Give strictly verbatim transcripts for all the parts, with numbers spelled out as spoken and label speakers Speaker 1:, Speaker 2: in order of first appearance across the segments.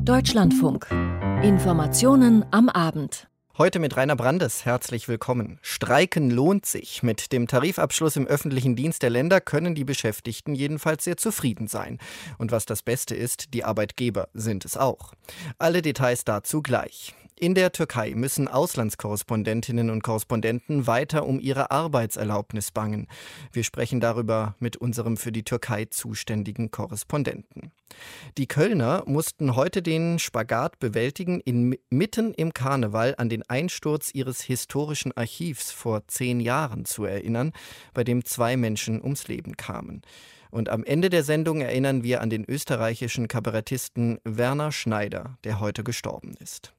Speaker 1: Deutschlandfunk. Informationen am Abend.
Speaker 2: Heute mit Rainer Brandes. Herzlich willkommen. Streiken lohnt sich. Mit dem Tarifabschluss im öffentlichen Dienst der Länder können die Beschäftigten jedenfalls sehr zufrieden sein. Und was das Beste ist, die Arbeitgeber sind es auch. Alle Details dazu gleich. In der Türkei müssen Auslandskorrespondentinnen und Korrespondenten weiter um ihre Arbeitserlaubnis bangen. Wir sprechen darüber mit unserem für die Türkei zuständigen Korrespondenten. Die Kölner mussten heute den Spagat bewältigen, inmitten im Karneval an den Einsturz ihres historischen Archivs vor zehn Jahren zu erinnern, bei dem zwei Menschen ums Leben kamen. Und am Ende der Sendung erinnern wir an den österreichischen Kabarettisten Werner Schneider, der heute gestorben ist.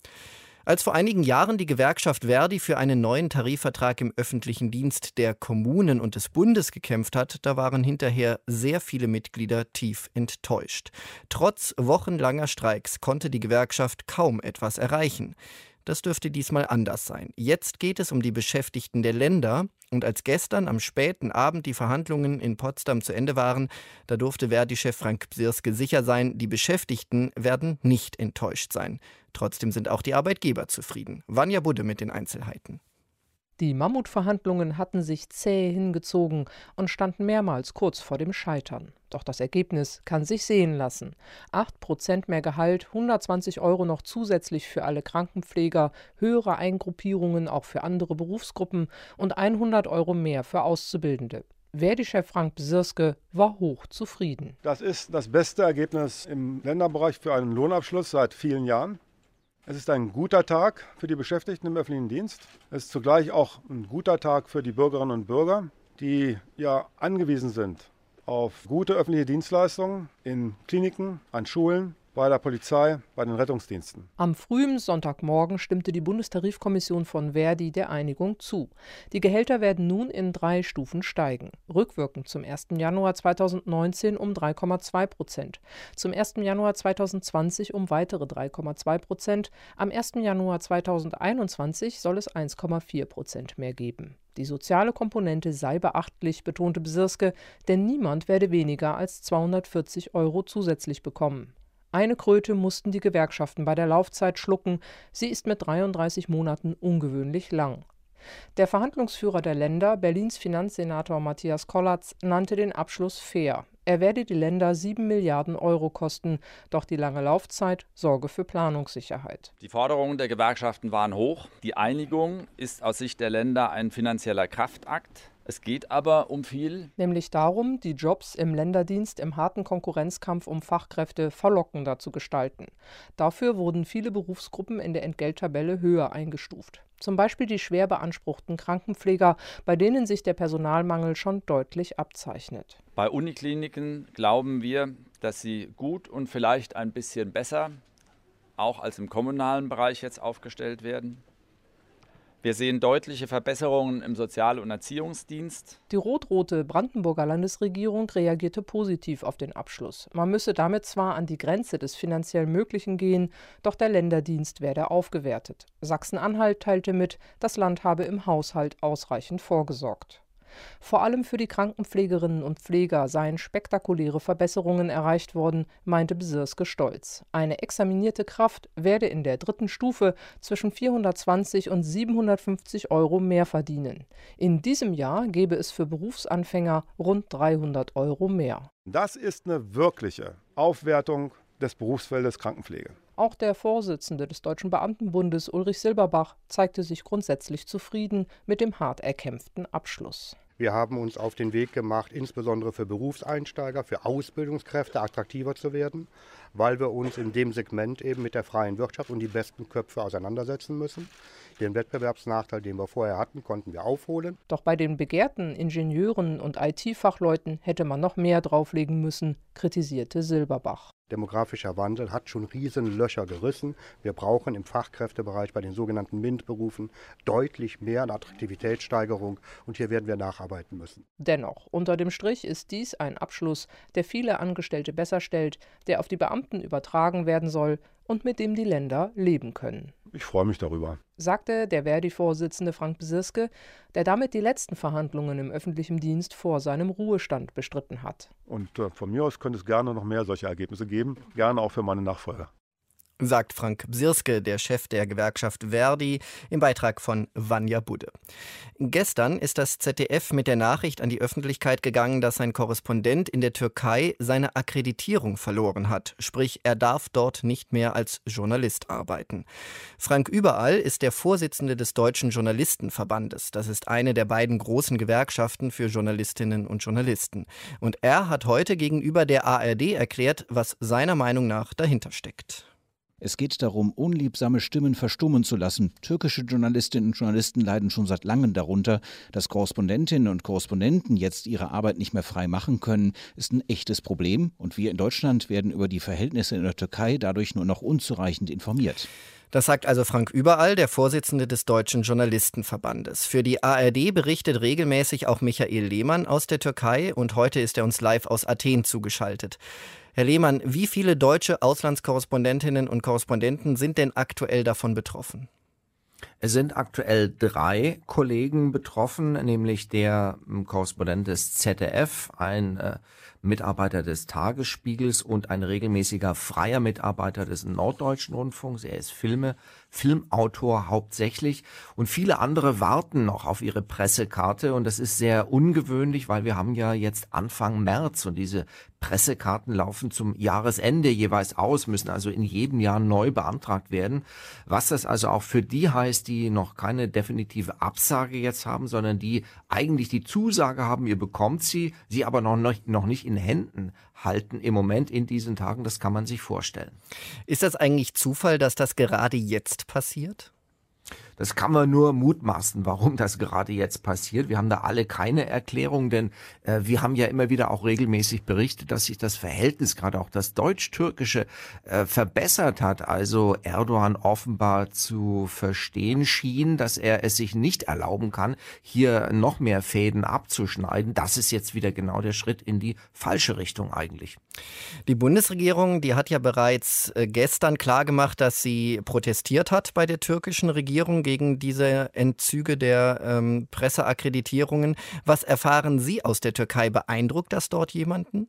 Speaker 2: Als vor einigen Jahren die Gewerkschaft Verdi für einen neuen Tarifvertrag im öffentlichen Dienst der Kommunen und des Bundes gekämpft hat, da waren hinterher sehr viele Mitglieder tief enttäuscht. Trotz wochenlanger Streiks konnte die Gewerkschaft kaum etwas erreichen. Das dürfte diesmal anders sein. Jetzt geht es um die Beschäftigten der Länder. Und als gestern am späten Abend die Verhandlungen in Potsdam zu Ende waren, da durfte Verdi-Chef Frank Bsirske sicher sein, die Beschäftigten werden nicht enttäuscht sein. Trotzdem sind auch die Arbeitgeber zufrieden. Vanja Budde mit den Einzelheiten.
Speaker 3: Die Mammutverhandlungen hatten sich zäh hingezogen und standen mehrmals kurz vor dem Scheitern. Doch das Ergebnis kann sich sehen lassen. acht Prozent mehr Gehalt, hundertzwanzig Euro noch zusätzlich für alle Krankenpfleger, höhere Eingruppierungen auch für andere Berufsgruppen und hundert Euro mehr für Auszubildende. Verdi-Chef Frank Bsirske war hoch zufrieden.
Speaker 4: Das ist das beste Ergebnis im Länderbereich für einen Lohnabschluss seit vielen Jahren. Es ist ein guter Tag für die Beschäftigten im öffentlichen Dienst. Es ist zugleich auch ein guter Tag für die Bürgerinnen und Bürger, die ja angewiesen sind auf gute öffentliche Dienstleistungen in Kliniken, an Schulen, bei der Polizei, bei den Rettungsdiensten.
Speaker 3: Am frühen Sonntagmorgen stimmte die Bundestarifkommission von Verdi der Einigung zu. Die Gehälter werden nun in drei Stufen steigen. Rückwirkend zum ersten Januar zweitausendneunzehn um drei Komma zwei Prozent, zum ersten Januar zweitausendzwanzig um weitere drei Komma zwei Prozent, am ersten Januar zweitausendeinundzwanzig soll es eins Komma vier Prozent mehr geben. Die soziale Komponente sei beachtlich, betonte Bsirske, denn niemand werde weniger als zweihundertvierzig Euro zusätzlich bekommen. Eine Kröte mussten die Gewerkschaften bei der Laufzeit schlucken. Sie ist mit dreiunddreißig Monaten ungewöhnlich lang. Der Verhandlungsführer der Länder, Berlins Finanzsenator Matthias Kollatz, nannte den Abschluss fair. Er werde die Länder sieben Milliarden Euro kosten, doch die lange Laufzeit sorge für Planungssicherheit.
Speaker 5: Die Forderungen der Gewerkschaften waren hoch. Die Einigung ist aus Sicht der Länder ein finanzieller Kraftakt. Es geht aber um viel.
Speaker 3: Nämlich darum, die Jobs im Länderdienst im harten Konkurrenzkampf um Fachkräfte verlockender zu gestalten. Dafür wurden viele Berufsgruppen in der Entgelttabelle höher eingestuft. Zum Beispiel die schwer beanspruchten Krankenpfleger, bei denen sich der Personalmangel schon deutlich abzeichnet.
Speaker 5: Bei Unikliniken glauben wir, dass sie gut und vielleicht ein bisschen besser, auch als im kommunalen Bereich jetzt aufgestellt werden. Wir sehen deutliche Verbesserungen im Sozial- und Erziehungsdienst.
Speaker 3: Die rot-rote Brandenburger Landesregierung reagierte positiv auf den Abschluss. Man müsse damit zwar an die Grenze des finanziell Möglichen gehen, doch der Länderdienst werde aufgewertet. Sachsen-Anhalt teilte mit, das Land habe im Haushalt ausreichend vorgesorgt. Vor allem für die Krankenpflegerinnen und Pfleger seien spektakuläre Verbesserungen erreicht worden, meinte Bsirske stolz. Eine examinierte Kraft werde in der dritten Stufe zwischen vierhundertzwanzig und siebenhundertfünfzig Euro mehr verdienen. In diesem Jahr gebe es für Berufsanfänger rund dreihundert Euro mehr.
Speaker 4: Das ist eine wirkliche Aufwertung des Berufsfeldes Krankenpflege.
Speaker 3: Auch der Vorsitzende des Deutschen Beamtenbundes, Ulrich Silberbach, zeigte sich grundsätzlich zufrieden mit dem hart erkämpften Abschluss.
Speaker 6: Wir haben uns auf den Weg gemacht, insbesondere für Berufseinsteiger, für Ausbildungskräfte attraktiver zu werden, weil wir uns in dem Segment eben mit der freien Wirtschaft und die besten Köpfe auseinandersetzen müssen. Den Wettbewerbsnachteil, den wir vorher hatten, konnten wir aufholen.
Speaker 3: Doch bei den begehrten Ingenieuren und I T-Fachleuten hätte man noch mehr drauflegen müssen, kritisierte Silberbach.
Speaker 6: Demografischer Wandel hat schon riesen Löcher gerissen. Wir brauchen im Fachkräftebereich bei den sogenannten MINT-Berufen deutlich mehr eine Attraktivitätssteigerung und hier werden wir nacharbeiten müssen.
Speaker 3: Dennoch, unter dem Strich ist dies ein Abschluss, der viele Angestellte besser stellt, der auf die Beamten übertragen werden soll und mit dem die Länder leben können.
Speaker 4: Ich freue mich darüber,
Speaker 3: sagte der Verdi-Vorsitzende Frank Bsirske, der damit die letzten Verhandlungen im öffentlichen Dienst vor seinem Ruhestand bestritten hat.
Speaker 4: Und äh, von mir aus könnte es gerne noch mehr solche Ergebnisse geben, gerne auch für meine Nachfolger.
Speaker 2: sagt Frank Bsirske, der Chef der Gewerkschaft Verdi, im Beitrag von Vanja Budde. Gestern ist das Z D F mit der Nachricht an die Öffentlichkeit gegangen, dass sein Korrespondent in der Türkei seine Akkreditierung verloren hat. Sprich, er darf dort nicht mehr als Journalist arbeiten. Frank Überall ist der Vorsitzende des Deutschen Journalistenverbandes. Das ist eine der beiden großen Gewerkschaften für Journalistinnen und Journalisten. Und er hat heute gegenüber der A R D erklärt, was seiner Meinung nach dahinter steckt.
Speaker 7: Es geht darum, unliebsame Stimmen verstummen zu lassen. Türkische Journalistinnen und Journalisten leiden schon seit langem darunter. Dass Korrespondentinnen und Korrespondenten jetzt ihre Arbeit nicht mehr frei machen können, ist ein echtes Problem. Und wir in Deutschland werden über die Verhältnisse in der Türkei dadurch nur noch unzureichend informiert.
Speaker 2: Das sagt also Frank Überall, der Vorsitzende des Deutschen Journalistenverbandes. Für die A R D berichtet regelmäßig auch Michael Lehmann aus der Türkei und heute ist er uns live aus Athen zugeschaltet. Herr Lehmann, wie viele deutsche Auslandskorrespondentinnen und Korrespondenten sind denn aktuell davon betroffen?
Speaker 8: Es sind aktuell drei Kollegen betroffen, nämlich der Korrespondent des Z D F, ein äh, Mitarbeiter des Tagesspiegels und ein regelmäßiger freier Mitarbeiter des Norddeutschen Rundfunks. Er ist Filme, Filmautor hauptsächlich und viele andere warten noch auf ihre Pressekarte und das ist sehr ungewöhnlich, weil wir haben ja jetzt Anfang März und diese Pressekarten laufen zum Jahresende jeweils aus, müssen also in jedem Jahr neu beantragt werden. Was das also auch für die heißt, die noch keine definitive Absage jetzt haben, sondern die eigentlich die Zusage haben, ihr bekommt sie, sie aber noch nicht, noch nicht in Händen halten im Moment in diesen Tagen, das kann man sich vorstellen.
Speaker 2: Ist das eigentlich Zufall, dass das gerade jetzt passiert?
Speaker 8: Das kann man nur mutmaßen, warum das gerade jetzt passiert. Wir haben da alle keine Erklärung, denn äh, wir haben ja immer wieder auch regelmäßig berichtet, dass sich das Verhältnis, gerade auch das Deutsch-Türkische, äh, verbessert hat. Also Erdogan offenbar zu verstehen schien, dass er es sich nicht erlauben kann, hier noch mehr Fäden abzuschneiden. Das ist jetzt wieder genau der Schritt in die falsche Richtung eigentlich.
Speaker 2: Die Bundesregierung, die hat ja bereits äh, gestern klargemacht, dass sie protestiert hat bei der türkischen Regierung gegen diese Entzüge der ähm, Presseakkreditierungen. Was erfahren Sie aus der Türkei? Beeindruckt das dort jemanden?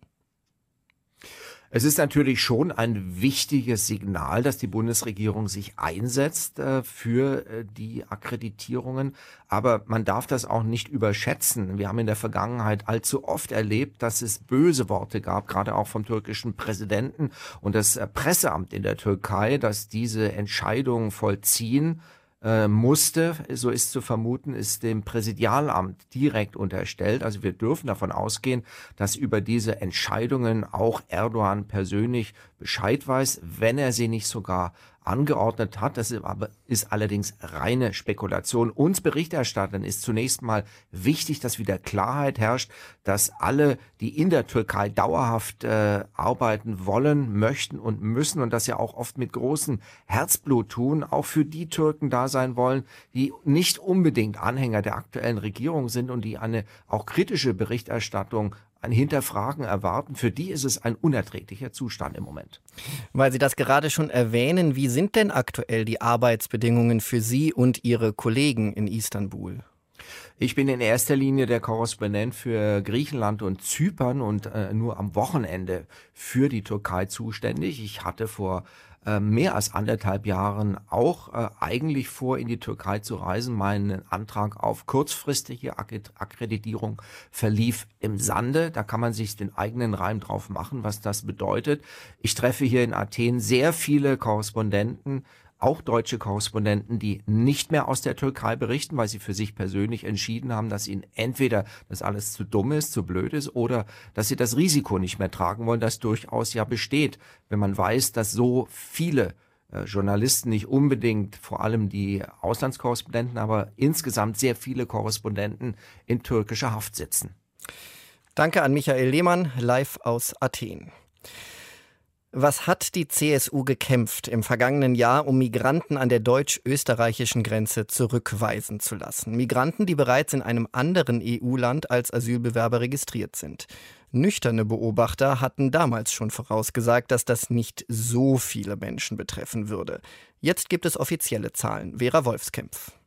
Speaker 8: Es ist natürlich schon ein wichtiges Signal, dass die Bundesregierung sich einsetzt äh, für äh, die Akkreditierungen. Aber man darf das auch nicht überschätzen. Wir haben in der Vergangenheit allzu oft erlebt, dass es böse Worte gab, gerade auch vom türkischen Präsidenten und das äh, Presseamt in der Türkei, dass diese Entscheidung vollziehen äh, musste, so ist zu vermuten, ist dem Präsidialamt direkt unterstellt. Also wir dürfen davon ausgehen, dass über diese Entscheidungen auch Erdogan persönlich Bescheid weiß, wenn er sie nicht sogar angeordnet hat. Das ist, aber, ist allerdings reine Spekulation. Uns Berichterstattern ist zunächst mal wichtig, dass wieder Klarheit herrscht, dass alle, die in der Türkei dauerhaft äh, arbeiten wollen, möchten und müssen und das ja auch oft mit großem Herzblut tun, auch für die Türken da sein wollen, die nicht unbedingt Anhänger der aktuellen Regierung sind und die eine auch kritische Berichterstattung ein Hinterfragen erwarten. Für die ist es ein unerträglicher Zustand im Moment.
Speaker 2: Weil Sie das gerade schon erwähnen, wie sind denn aktuell die Arbeitsbedingungen für Sie und Ihre Kollegen in Istanbul?
Speaker 8: Ich bin in erster Linie der Korrespondent für Griechenland und Zypern und äh, nur am Wochenende für die Türkei zuständig. Ich hatte vor äh, mehr als anderthalb Jahren auch äh, eigentlich vor, in die Türkei zu reisen. Mein Antrag auf kurzfristige Ak- Akkreditierung verlief im Sande. Da kann man sich den eigenen Reim drauf machen, was das bedeutet. Ich treffe hier in Athen sehr viele Korrespondenten, auch deutsche Korrespondenten, die nicht mehr aus der Türkei berichten, weil sie für sich persönlich entschieden haben, dass ihnen entweder das alles zu dumm ist, zu blöd ist oder dass sie das Risiko nicht mehr tragen wollen, das durchaus ja besteht, wenn man weiß, dass so viele äh, Journalisten, nicht unbedingt vor allem die Auslandskorrespondenten, aber insgesamt sehr viele Korrespondenten in türkischer Haft sitzen.
Speaker 2: Danke an Michael Lehmann, live aus Athen. Was hat die C S U gekämpft im vergangenen Jahr, um Migranten an der deutsch-österreichischen Grenze zurückweisen zu lassen? Migranten, die bereits in einem anderen E U-Land als Asylbewerber registriert sind. Nüchterne Beobachter hatten damals schon vorausgesagt, dass das nicht so viele Menschen betreffen würde. Jetzt gibt es offizielle Zahlen. Vera Wolfskämpf.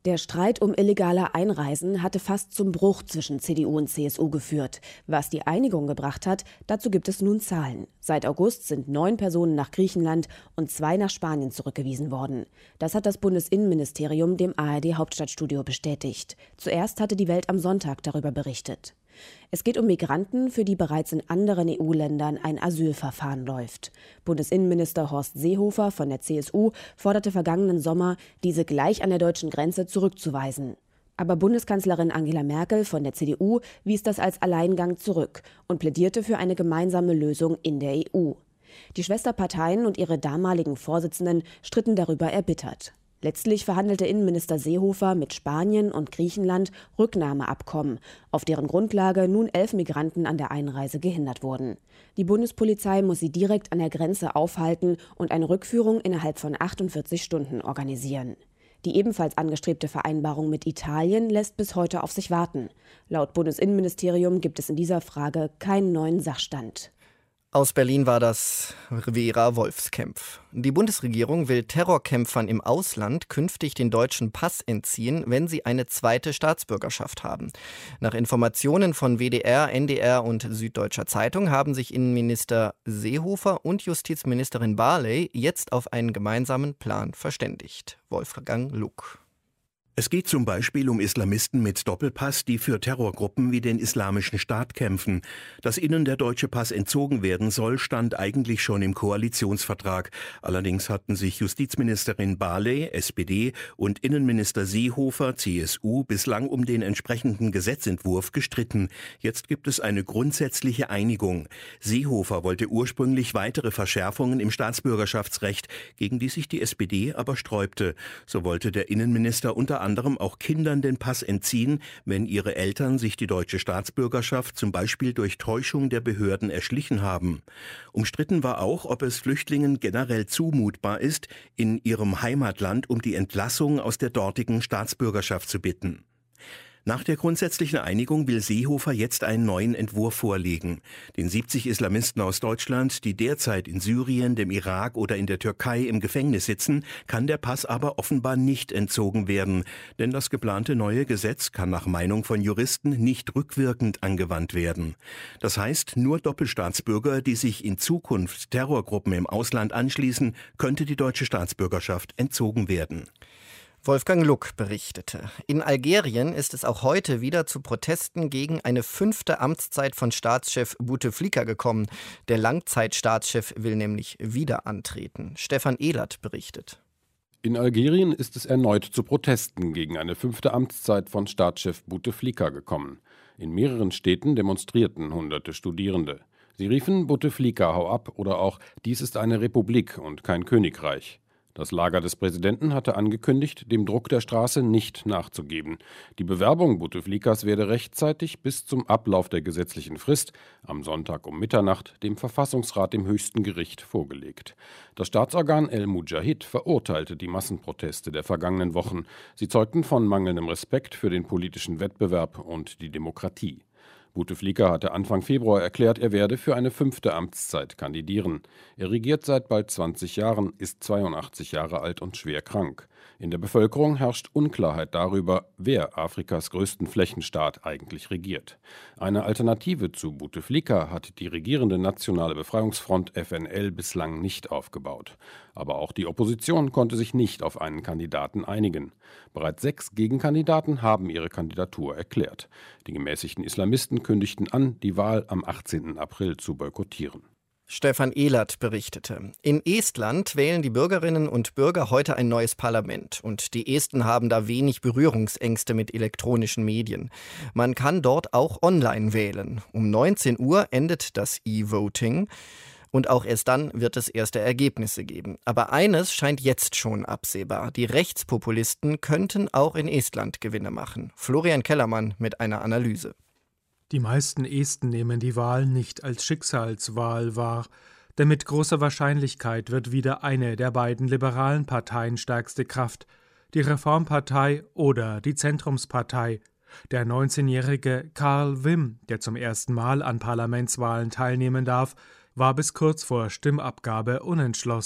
Speaker 9: Der Streit um illegale Einreisen hatte fast zum Bruch zwischen C D U und C S U geführt. Was die Einigung gebracht hat, dazu gibt es nun Zahlen. Seit August sind neun Personen nach Griechenland und zwei nach Spanien zurückgewiesen worden. Das hat das Bundesinnenministerium dem A R D-Hauptstadtstudio bestätigt. Zuerst hatte die Welt am Sonntag darüber berichtet. Es geht um Migranten, für die bereits in anderen E U-Ländern ein Asylverfahren läuft. Bundesinnenminister Horst Seehofer von der C S U forderte vergangenen Sommer, diese gleich an der deutschen Grenze zurückzuweisen. Aber Bundeskanzlerin Angela Merkel von der C D U wies das als Alleingang zurück und plädierte für eine gemeinsame Lösung in der E U. Die Schwesterparteien und ihre damaligen Vorsitzenden stritten darüber erbittert. Letztlich verhandelte Innenminister Seehofer mit Spanien und Griechenland Rücknahmeabkommen, auf deren Grundlage nun elf Migranten an der Einreise gehindert wurden. Die Bundespolizei muss sie direkt an der Grenze aufhalten und eine Rückführung innerhalb von achtundvierzig Stunden organisieren. Die ebenfalls angestrebte Vereinbarung mit Italien lässt bis heute auf sich warten. Laut Bundesinnenministerium gibt es in dieser Frage keinen neuen Sachstand.
Speaker 2: Aus Berlin war das Vera Wolfskämpf. Die Bundesregierung will Terrorkämpfern im Ausland künftig den deutschen Pass entziehen, wenn sie eine zweite Staatsbürgerschaft haben. Nach Informationen von W D R, N D R und Süddeutscher Zeitung haben sich Innenminister Seehofer und Justizministerin Barley jetzt auf einen gemeinsamen Plan verständigt. Wolfgang Luck.
Speaker 10: Es geht zum Beispiel um Islamisten mit Doppelpass, die für Terrorgruppen wie den Islamischen Staat kämpfen. Dass ihnen der deutsche Pass entzogen werden soll, stand eigentlich schon im Koalitionsvertrag. Allerdings hatten sich Justizministerin Barley, S P D, und Innenminister Seehofer, C S U, bislang um den entsprechenden Gesetzentwurf gestritten. Jetzt gibt es eine grundsätzliche Einigung. Seehofer wollte ursprünglich weitere Verschärfungen im Staatsbürgerschaftsrecht, gegen die sich die S P D aber sträubte. So wollte der Innenminister unter anderem auch Kindern den Pass entziehen, wenn ihre Eltern sich die deutsche Staatsbürgerschaft zum Beispiel durch Täuschung der Behörden erschlichen haben. Umstritten war auch, ob es Flüchtlingen generell zumutbar ist, in ihrem Heimatland um die Entlassung aus der dortigen Staatsbürgerschaft zu bitten. Nach der grundsätzlichen Einigung will Seehofer jetzt einen neuen Entwurf vorlegen. Den siebzig Islamisten aus Deutschland, die derzeit in Syrien, dem Irak oder in der Türkei im Gefängnis sitzen, kann der Pass aber offenbar nicht entzogen werden. Denn das geplante neue Gesetz kann nach Meinung von Juristen nicht rückwirkend angewandt werden. Das heißt, nur Doppelstaatsbürger, die sich in Zukunft Terrorgruppen im Ausland anschließen, könnte die deutsche Staatsbürgerschaft entzogen werden.
Speaker 2: Wolfgang Luck berichtete. In Algerien ist es auch heute wieder zu Protesten gegen eine fünfte Amtszeit von Staatschef Bouteflika gekommen. Der Langzeitstaatschef will nämlich wieder antreten. Stefan Ehlert berichtet.
Speaker 11: In Algerien ist es erneut zu Protesten gegen eine fünfte Amtszeit von Staatschef Bouteflika gekommen. In mehreren Städten demonstrierten hunderte Studierende. Sie riefen Bouteflika hau ab oder auch dies ist eine Republik und kein Königreich. Das Lager des Präsidenten hatte angekündigt, dem Druck der Straße nicht nachzugeben. Die Bewerbung Bouteflikas werde rechtzeitig bis zum Ablauf der gesetzlichen Frist, am Sonntag um Mitternacht, dem Verfassungsrat im höchsten Gericht vorgelegt. Das Staatsorgan El Mujahid verurteilte die Massenproteste der vergangenen Wochen. Sie zeugten von mangelndem Respekt für den politischen Wettbewerb und die Demokratie. Bouteflika hatte Anfang Februar erklärt, er werde für eine fünfte Amtszeit kandidieren. Er regiert seit bald zwanzig Jahren, ist zweiundachtzig Jahre alt und schwer krank. In der Bevölkerung herrscht Unklarheit darüber, wer Afrikas größten Flächenstaat eigentlich regiert. Eine Alternative zu Bouteflika hat die regierende Nationale Befreiungsfront F N L bislang nicht aufgebaut. Aber auch die Opposition konnte sich nicht auf einen Kandidaten einigen. Bereits sechs Gegenkandidaten haben ihre Kandidatur erklärt. Die gemäßigten Islamisten kündigten an, die Wahl am achtzehnten April zu boykottieren.
Speaker 2: Stefan Ehlert berichtete. In Estland wählen die Bürgerinnen und Bürger heute ein neues Parlament. Und die Esten haben da wenig Berührungsängste mit elektronischen Medien. Man kann dort auch online wählen. Um neunzehn Uhr endet das E-Voting. Und auch erst dann wird es erste Ergebnisse geben. Aber eines scheint jetzt schon absehbar. Die Rechtspopulisten könnten auch in Estland Gewinne machen. Florian Kellermann mit einer Analyse.
Speaker 12: Die meisten Esten nehmen die Wahl nicht als Schicksalswahl wahr, denn mit großer Wahrscheinlichkeit wird wieder eine der beiden liberalen Parteien stärkste Kraft, die Reformpartei oder die Zentrumspartei. Der neunzehnjährige Carl Wim, der zum ersten Mal an Parlamentswahlen teilnehmen darf, war bis kurz vor Stimmabgabe unentschlossen.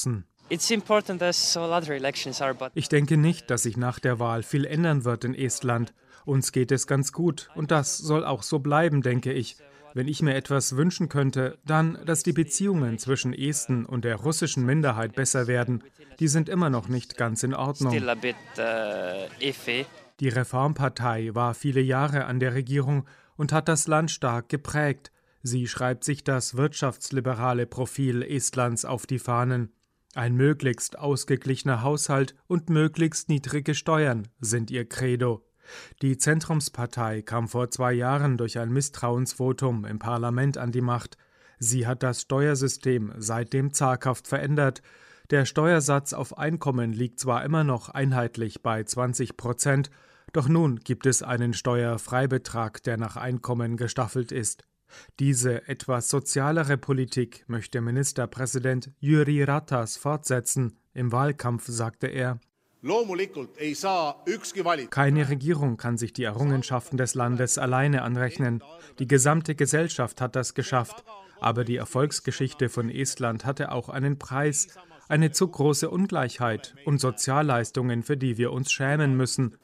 Speaker 12: Ich denke nicht, dass sich nach der Wahl viel ändern wird in Estland. Uns geht es ganz gut und das soll auch so bleiben, denke ich. Wenn ich mir etwas wünschen könnte, dann, dass die Beziehungen zwischen Esten und der russischen Minderheit besser werden. Die sind immer noch nicht ganz in Ordnung. Die Reformpartei war viele Jahre an der Regierung und hat das Land stark geprägt. Sie schreibt sich das wirtschaftsliberale Profil Estlands auf die Fahnen. Ein möglichst ausgeglichener Haushalt und möglichst niedrige Steuern sind ihr Credo. Die Zentrumspartei kam vor zwei Jahren durch ein Misstrauensvotum im Parlament an die Macht. Sie hat das Steuersystem seitdem zaghaft verändert. Der Steuersatz auf Einkommen liegt zwar immer noch einheitlich bei zwanzig Prozent, doch nun gibt es einen Steuerfreibetrag, der nach Einkommen gestaffelt ist. Diese etwas sozialere Politik möchte Ministerpräsident Jüri Ratas fortsetzen. Im Wahlkampf sagte er: Keine Regierung kann sich die Errungenschaften des Landes alleine anrechnen. Die gesamte Gesellschaft hat das geschafft. Aber die Erfolgsgeschichte von Estland hatte auch einen Preis, eine zu große Ungleichheit und Sozialleistungen, für die wir uns schämen müssen.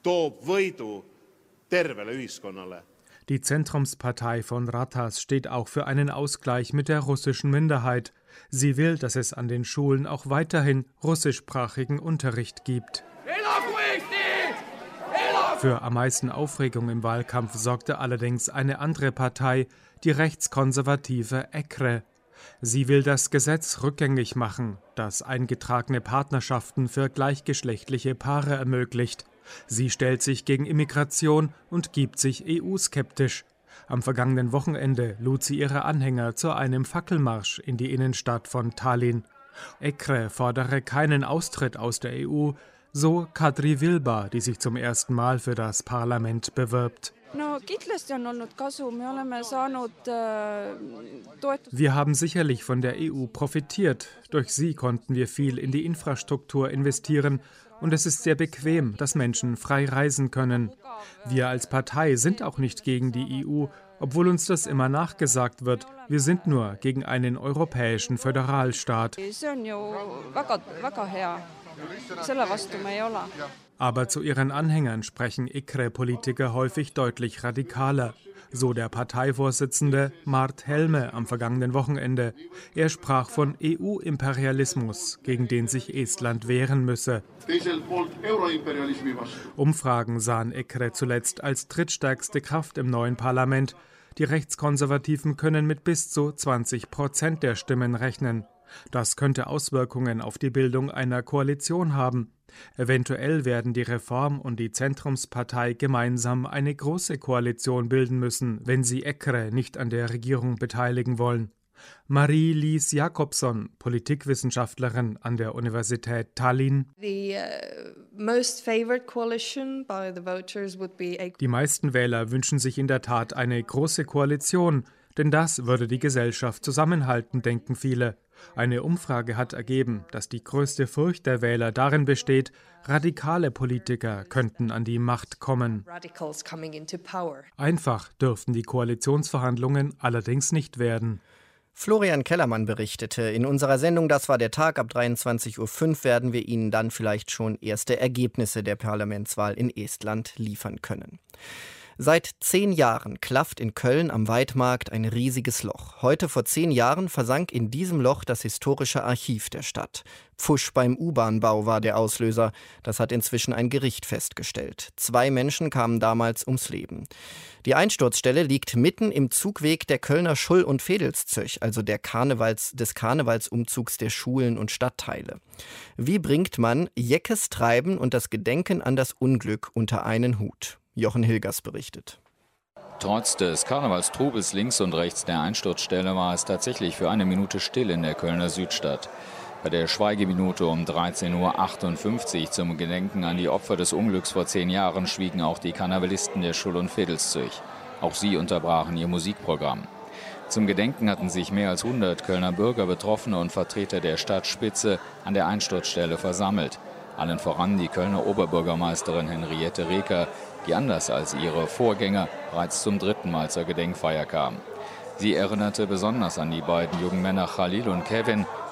Speaker 12: Die Zentrumspartei von Ratas steht auch für einen Ausgleich mit der russischen Minderheit. Sie will, dass es an den Schulen auch weiterhin russischsprachigen Unterricht gibt. Für am meisten Aufregung im Wahlkampf sorgte allerdings eine andere Partei, die rechtskonservative E K R E. Sie will das Gesetz rückgängig machen, das eingetragene Partnerschaften für gleichgeschlechtliche Paare ermöglicht. Sie stellt sich gegen Immigration und gibt sich E U-skeptisch. Am vergangenen Wochenende lud sie ihre Anhänger zu einem Fackelmarsch in die Innenstadt von Tallinn. E K R E fordere keinen Austritt aus der E U, so Kadri Vilba, die sich zum ersten Mal für das Parlament bewirbt. Wir haben sicherlich von der E U profitiert. Durch sie konnten wir viel in die Infrastruktur investieren. Und es ist sehr bequem, dass Menschen frei reisen können. Wir als Partei sind auch nicht gegen die E U, obwohl uns das immer nachgesagt wird. Wir sind nur gegen einen europäischen Föderalstaat. Aber zu ihren Anhängern sprechen E K R E-Politiker häufig deutlich radikaler. So der Parteivorsitzende Mart Helme am vergangenen Wochenende. Er sprach von E U-Imperialismus, gegen den sich Estland wehren müsse. Umfragen sahen E K R E zuletzt als drittstärkste Kraft im neuen Parlament. Die Rechtskonservativen können mit bis zu zwanzig Prozent der Stimmen rechnen. Das könnte Auswirkungen auf die Bildung einer Koalition haben. Eventuell werden die Reform- und die Zentrumspartei gemeinsam eine große Koalition bilden müssen, wenn sie E K R E nicht an der Regierung beteiligen wollen. Marie-Lise Jakobson, Politikwissenschaftlerin an der Universität Tallinn. Die meisten Wähler wünschen sich in der Tat eine große Koalition, denn das würde die Gesellschaft zusammenhalten, denken viele. Eine Umfrage hat ergeben, dass die größte Furcht der Wähler darin besteht, radikale Politiker könnten an die Macht kommen. Einfach dürften die Koalitionsverhandlungen allerdings nicht werden.
Speaker 2: Florian Kellermann berichtete. In unserer Sendung Das war der Tag ab dreiundzwanzig Uhr fünf werden wir Ihnen dann vielleicht schon erste Ergebnisse der Parlamentswahl in Estland liefern können. Seit zehn Jahren klafft in Köln am Weidmarkt ein riesiges Loch. Heute vor zehn Jahren versank in diesem Loch das historische Archiv der Stadt. Pfusch beim U-Bahn-Bau war der Auslöser. Das hat inzwischen ein Gericht festgestellt. Zwei Menschen kamen damals ums Leben. Die Einsturzstelle liegt mitten im Zugweg der Kölner Schull- und Vedelszöch, also der Karnevals, des Karnevalsumzugs der Schulen und Stadtteile. Wie bringt man jeckes Treiben und das Gedenken an das Unglück unter einen Hut? Jochen Hilgers berichtet.
Speaker 13: Trotz des Karnevalstrubels links und rechts der Einsturzstelle war es tatsächlich für eine Minute still in der Kölner Südstadt. Bei der Schweigeminute um dreizehn Uhr achtundfünfzig zum Gedenken an die Opfer des Unglücks vor zehn Jahren schwiegen auch die Karnevalisten der Schull- und Vedelszöch. Auch sie unterbrachen ihr Musikprogramm. Zum Gedenken hatten sich mehr als hundert Kölner Bürger, Betroffene und Vertreter der Stadtspitze an der Einsturzstelle versammelt. Allen voran die Kölner Oberbürgermeisterin Henriette Reker, die anders als ihre Vorgänger bereits zum dritten Mal zur Gedenkfeier kam. Sie erinnerte besonders an die beiden jungen Männer Khalil und Kevin,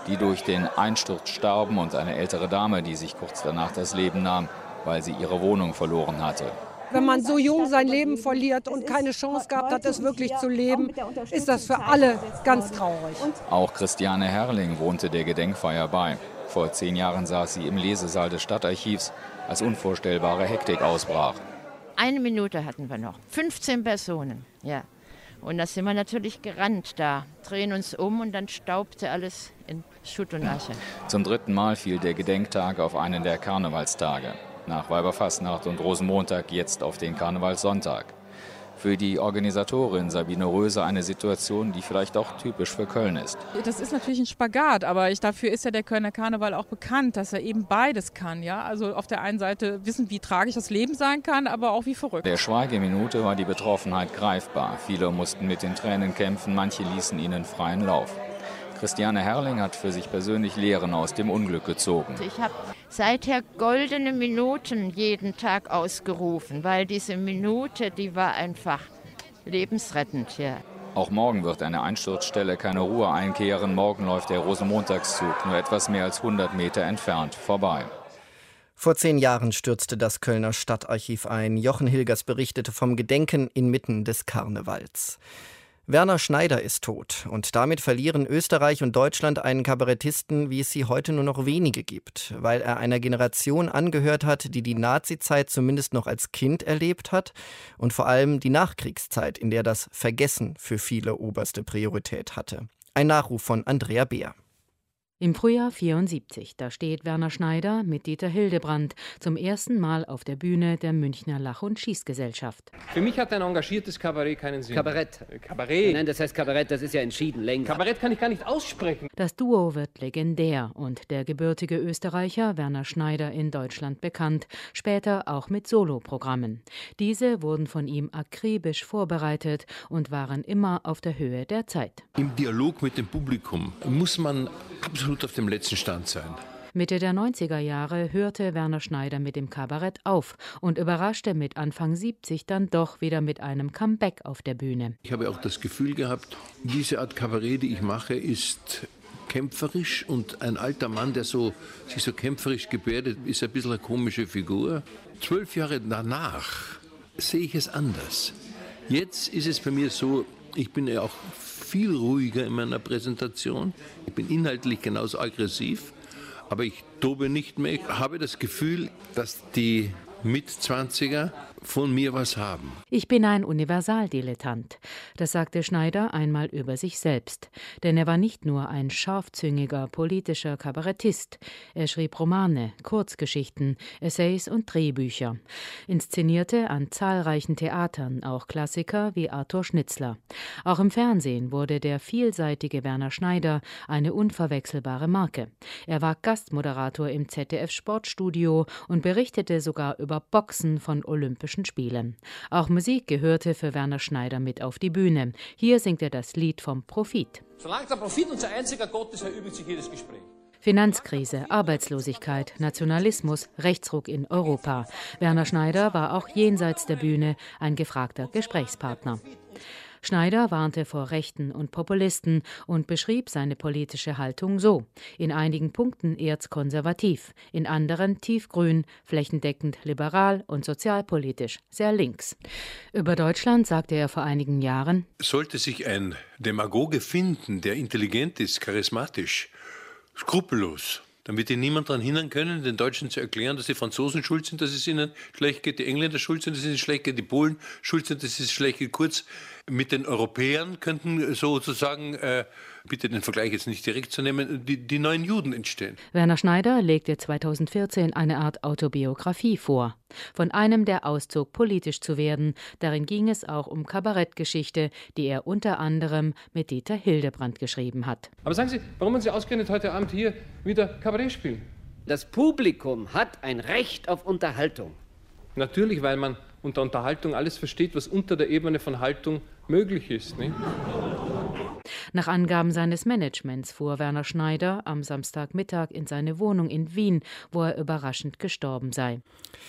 Speaker 13: die durch den Einsturz starben und eine ältere Dame, die sich kurz danach das Leben nahm, weil sie ihre Wohnung verloren hatte.
Speaker 14: Wenn man so jung sein Leben verliert und keine Chance gehabt hat, es wirklich zu leben, ist das für alle ganz traurig.
Speaker 13: Auch Christiane Herrling wohnte der Gedenkfeier bei. Vor zehn Jahren saß sie im Lesesaal des Stadtarchivs, als unvorstellbare Hektik ausbrach.
Speaker 15: Eine Minute hatten wir noch, fünfzehn Personen, ja. Und da sind wir natürlich gerannt da, drehen uns um und dann staubte alles in Schutt und Asche.
Speaker 13: Zum dritten Mal fiel der Gedenktag auf einen der Karnevalstage. Nach Weiberfastnacht und Rosenmontag jetzt auf den Karnevalssonntag. Für die Organisatorin Sabine Röse eine Situation, die vielleicht auch typisch für Köln ist.
Speaker 16: Das ist natürlich ein Spagat, aber ich, dafür ist ja der Kölner Karneval auch bekannt, dass er eben beides kann. Ja? Also auf der einen Seite wissen, wie tragisch das Leben sein kann, aber auch wie verrückt.
Speaker 13: Der Schweigeminute war die Betroffenheit greifbar. Viele mussten mit den Tränen kämpfen, manche ließen ihnen freien Lauf. Christiane Herrling hat für sich persönlich Lehren aus dem Unglück gezogen.
Speaker 15: Ich habe seither goldene Minuten jeden Tag ausgerufen, weil diese Minute, die war einfach lebensrettend. Ja.
Speaker 13: Auch morgen wird eine Einsturzstelle keine Ruhe einkehren. Morgen läuft der Rosenmontagszug nur etwas mehr als hundert Meter entfernt vorbei.
Speaker 2: Vor zehn Jahren stürzte das Kölner Stadtarchiv ein. Jochen Hilgers berichtete vom Gedenken inmitten des Karnevals. Werner Schneider ist tot und damit verlieren Österreich und Deutschland einen Kabarettisten, wie es sie heute nur noch wenige gibt, weil er einer Generation angehört hat, die die Nazizeit zumindest noch als Kind erlebt hat und vor allem die Nachkriegszeit, in der das Vergessen für viele oberste Priorität hatte. Ein Nachruf von Andrea Beer.
Speaker 17: Im Frühjahr vierundsiebzig, da steht Werner Schneider mit Dieter Hildebrandt zum ersten Mal auf der Bühne der Münchner Lach- und Schießgesellschaft.
Speaker 18: Für mich hat ein engagiertes Kabarett keinen Sinn.
Speaker 19: Kabarett.
Speaker 18: Kabarett.
Speaker 19: Nein, das heißt Kabarett, das ist ja entschieden, länger.
Speaker 18: Kabarett kann ich gar nicht aussprechen.
Speaker 17: Das Duo wird legendär und der gebürtige Österreicher Werner Schneider in Deutschland bekannt, später auch mit Soloprogrammen. Diese wurden von ihm akribisch vorbereitet und waren immer auf der Höhe der Zeit.
Speaker 20: Im Dialog mit dem Publikum muss man absolut auf dem letzten Stand sein.
Speaker 17: Mitte der neunziger Jahre hörte Werner Schneider mit dem Kabarett auf und überraschte mit Anfang siebzig dann doch wieder mit einem Comeback auf der Bühne.
Speaker 20: Ich habe auch das Gefühl gehabt, diese Art Kabarett, die ich mache, ist kämpferisch und ein alter Mann, der so, sich so kämpferisch gebärdet, ist ein bisschen eine komische Figur. Zwölf Jahre danach sehe ich es anders. Jetzt ist es bei mir so, ich bin ja auch viel ruhiger in meiner Präsentation. Ich bin inhaltlich genauso aggressiv, aber ich tobe nicht mehr. Ich habe das Gefühl, dass die Mitzwanziger von mir was haben.
Speaker 17: Ich bin ein Universaldilettant. Das sagte Schneider einmal über sich selbst. Denn er war nicht nur ein scharfzüngiger politischer Kabarettist. Er schrieb Romane, Kurzgeschichten, Essays und Drehbücher. Inszenierte an zahlreichen Theatern auch Klassiker wie Arthur Schnitzler. Auch im Fernsehen wurde der vielseitige Werner Schneider eine unverwechselbare Marke. Er war Gastmoderator im Z D F-Sportstudio und berichtete sogar über Boxen von Olympischen Spielen. Auch Musik gehörte für Werner Schneider mit auf die Bühne. Hier singt er das Lied vom Profit.
Speaker 18: Solange der Profit unser einziger Gott ist, erübrigt sich jedes Gespräch.
Speaker 17: Finanzkrise, Arbeitslosigkeit, Nationalismus, Rechtsruck in Europa. Werner Schneider war auch jenseits der Bühne ein gefragter Gesprächspartner. Schneider warnte vor Rechten und Populisten und beschrieb seine politische Haltung so: in einigen Punkten erzkonservativ, in anderen tiefgrün, flächendeckend liberal und sozialpolitisch sehr links. Über Deutschland sagte er vor einigen Jahren:
Speaker 20: Sollte sich ein Demagoge finden, der intelligent ist, charismatisch, skrupellos, dann wird ihn niemand daran hindern können, den Deutschen zu erklären, dass die Franzosen schuld sind, dass es ihnen schlecht geht, die Engländer schuld sind, dass es ihnen schlecht geht, die Polen schuld sind, dass es schlecht geht. Kurz, mit den Europäern könnten sozusagen, äh, bitte den Vergleich jetzt nicht direkt zu nehmen, die, die neuen Juden entstehen.
Speaker 17: Werner Schneider legte zweitausendvierzehn eine Art Autobiografie vor. Von einem, der auszog, politisch zu werden. Darin ging es auch um Kabarettgeschichte, die er unter anderem mit Dieter Hildebrandt geschrieben hat.
Speaker 18: Aber sagen Sie, warum wollen Sie ausgerechnet heute Abend hier wieder Kabarett spielen?
Speaker 19: Das Publikum hat ein Recht auf Unterhaltung.
Speaker 18: Natürlich, weil man unter Unterhaltung alles versteht, was unter der Ebene von Haltung möglich ist. Nicht?
Speaker 17: Nach Angaben seines Managements fuhr Werner Schneider am Samstagmittag in seine Wohnung in Wien, wo er überraschend gestorben sei.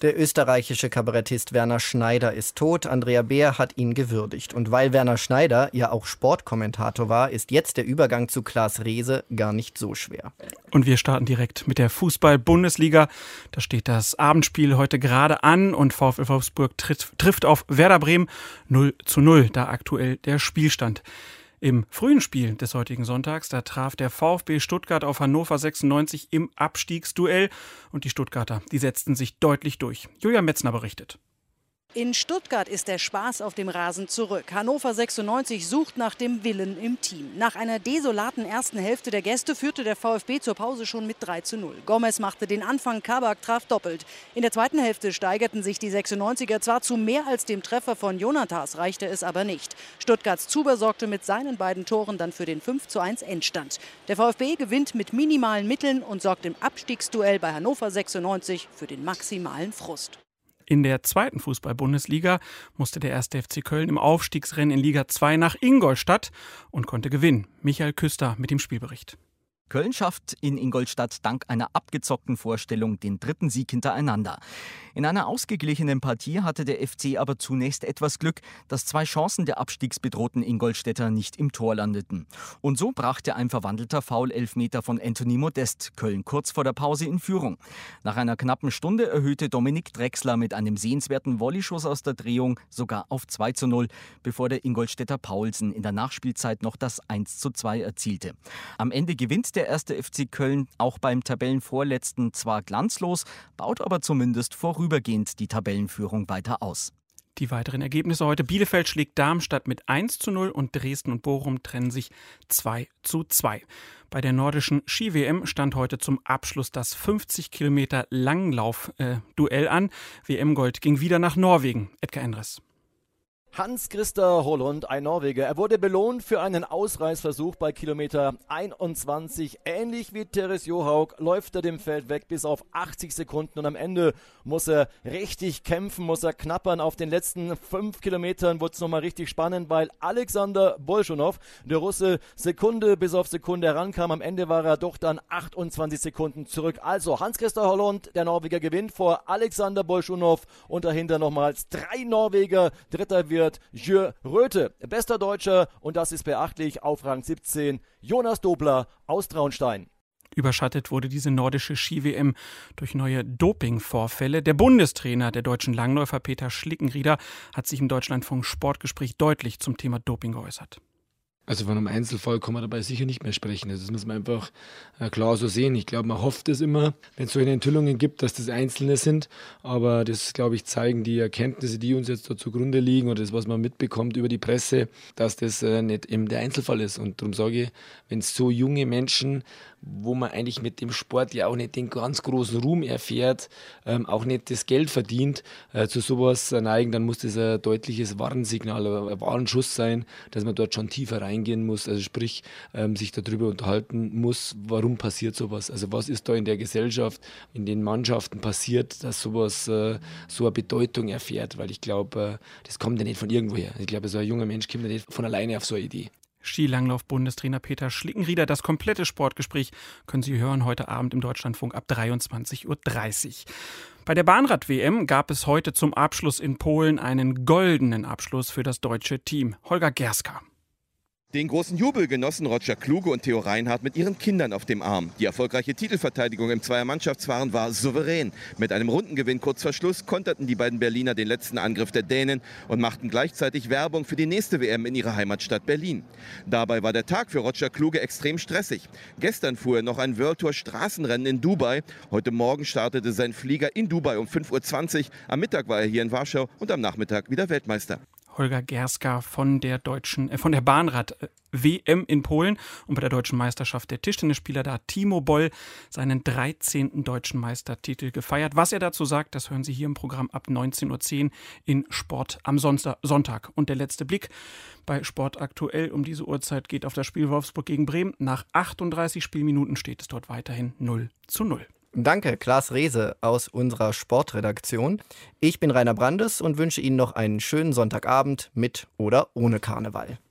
Speaker 2: Der österreichische Kabarettist Werner Schneider ist tot. Andrea Beer hat ihn gewürdigt. Und weil Werner Schneider ja auch Sportkommentator war, ist jetzt der Übergang zu Klaas Reese gar nicht so schwer.
Speaker 21: Und wir starten direkt mit der Fußball-Bundesliga. Da steht das Abendspiel heute gerade an und VfL Wolfsburg trifft, trifft auf Werder Bremen null zu null, da aktuell der Spielstand. Im frühen Spiel des heutigen Sonntags, da traf der VfB Stuttgart auf Hannover sechsundneunzig im Abstiegsduell und die Stuttgarter, die setzten sich deutlich durch. Julia Metzner berichtet.
Speaker 22: In Stuttgart ist der Spaß auf dem Rasen zurück. Hannover sechsundneunzig sucht nach dem Willen im Team. Nach einer desolaten ersten Hälfte der Gäste führte der VfB zur Pause schon mit drei zu null. Gomez machte den Anfang, Kabak traf doppelt. In der zweiten Hälfte steigerten sich die sechsundneunziger zwar zu mehr als dem Treffer von Jonatas, reichte es aber nicht. Stuttgarts Zuber sorgte mit seinen beiden Toren dann für den fünf zu eins Endstand. Der VfB gewinnt mit minimalen Mitteln und sorgt im Abstiegsduell bei Hannover sechsundneunzig für den maximalen Frust.
Speaker 21: In der zweiten Fußball-Bundesliga musste der erste F C Köln im Aufstiegsrennen in Liga zwei nach Ingolstadt und konnte gewinnen. Michael Küster mit dem Spielbericht.
Speaker 23: Köln schafft in Ingolstadt dank einer abgezockten Vorstellung den dritten Sieg hintereinander. In einer ausgeglichenen Partie hatte der F C aber zunächst etwas Glück, dass zwei Chancen der abstiegsbedrohten Ingolstädter nicht im Tor landeten. Und so brachte ein verwandelter Foul-Elfmeter von Anthony Modest Köln kurz vor der Pause in Führung. Nach einer knappen Stunde erhöhte Dominik Drexler mit einem sehenswerten Volleyschuss aus der Drehung sogar auf zwei zu null, bevor der Ingolstädter Paulsen in der Nachspielzeit noch das eins zu zwei erzielte. Am Ende gewinnt der erste F C Köln auch beim Tabellenvorletzten zwar glanzlos, baut aber zumindest vorübergehend die Tabellenführung weiter aus.
Speaker 21: Die weiteren Ergebnisse heute: Bielefeld schlägt Darmstadt mit eins zu null und Dresden und Bochum trennen sich zwei zu zwei. Bei der nordischen Ski-W M stand heute zum Abschluss das fünfzig Kilometer Langlauf-Duell an. W M-Gold ging wieder nach Norwegen. Edgar Endres.
Speaker 24: Hans-Christer Holund, ein Norweger. Er wurde belohnt für einen Ausreißversuch bei Kilometer einundzwanzig. Ähnlich wie Teres Johaug läuft er dem Feld weg bis auf achtzig Sekunden. Und am Ende muss er richtig kämpfen, muss er knappern. Auf den letzten fünf Kilometern wurde es nochmal richtig spannend, weil Alexander Bolschunow, der Russe, Sekunde bis auf Sekunde herankam. Am Ende war er doch dann achtundzwanzig Sekunden zurück. Also Hans-Christer Holund, der Norweger, gewinnt vor Alexander Bolschunow und dahinter nochmals drei Norweger. Dritter wird Jö Röthe, bester Deutscher, und das ist beachtlich, auf Rang siebzehn Jonas Dobler aus Traunstein.
Speaker 21: Überschattet wurde diese nordische Ski-W M durch neue Doping-Vorfälle. Der Bundestrainer der deutschen Langläufer Peter Schlickenrieder hat sich im Deutschlandfunk Sportgespräch deutlich zum Thema Doping geäußert.
Speaker 25: Also von einem Einzelfall kann man dabei sicher nicht mehr sprechen. Das muss man einfach äh, klar so sehen. Ich glaube, man hofft es immer, wenn es solche Enthüllungen gibt, dass das Einzelne sind. Aber das, glaube ich, zeigen die Erkenntnisse, die uns jetzt da zugrunde liegen oder das, was man mitbekommt über die Presse, dass das äh, nicht eben der Einzelfall ist. Und darum sage ich, wenn es so junge Menschen, wo man eigentlich mit dem Sport ja auch nicht den ganz großen Ruhm erfährt, ähm, auch nicht das Geld verdient, äh, zu sowas neigen, dann muss das ein deutliches Warnsignal, ein Warnschuss sein, dass man dort schon tiefer reingehen muss, also sprich, ähm, sich darüber unterhalten muss, warum passiert sowas, also was ist da in der Gesellschaft, in den Mannschaften passiert, dass sowas äh, so eine Bedeutung erfährt, weil ich glaube, äh, das kommt ja nicht von irgendwoher. Ich glaube, so ein junger Mensch kommt ja nicht von alleine auf so eine Idee.
Speaker 21: Skilanglauf-Bundestrainer Peter Schlickenrieder. Das komplette Sportgespräch können Sie hören heute Abend im Deutschlandfunk ab dreiundzwanzig Uhr dreißig. Bei der Bahnrad-W M gab es heute zum Abschluss in Polen einen goldenen Abschluss für das deutsche Team. Holger Gerska.
Speaker 26: Den großen Jubel genossen Roger Kluge und Theo Reinhardt mit ihren Kindern auf dem Arm. Die erfolgreiche Titelverteidigung im Zweiermannschaftsfahren war souverän. Mit einem Rundengewinn kurz vor Schluss konterten die beiden Berliner den letzten Angriff der Dänen und machten gleichzeitig Werbung für die nächste W M in ihrer Heimatstadt Berlin. Dabei war der Tag für Roger Kluge extrem stressig. Gestern fuhr er noch ein World Tour Straßenrennen in Dubai. Heute Morgen startete sein Flieger in Dubai um fünf Uhr zwanzig. Am Mittag war er hier in Warschau und am Nachmittag wieder Weltmeister.
Speaker 21: Holger Gerska von der deutschen, äh, von der Bahnrad-W M in Polen. Und bei der deutschen Meisterschaft der Tischtennisspieler da hat Timo Boll seinen dreizehnten deutschen Meistertitel gefeiert. Was er dazu sagt, das hören Sie hier im Programm ab neunzehn Uhr zehn in Sport am Sonntag. Und der letzte Blick bei Sport aktuell um diese Uhrzeit geht auf das Spiel Wolfsburg gegen Bremen. Nach achtunddreißig Spielminuten steht es dort weiterhin null zu null.
Speaker 2: Danke, Klaas Reese aus unserer Sportredaktion. Ich bin Rainer Brandes und wünsche Ihnen noch einen schönen Sonntagabend mit oder ohne Karneval.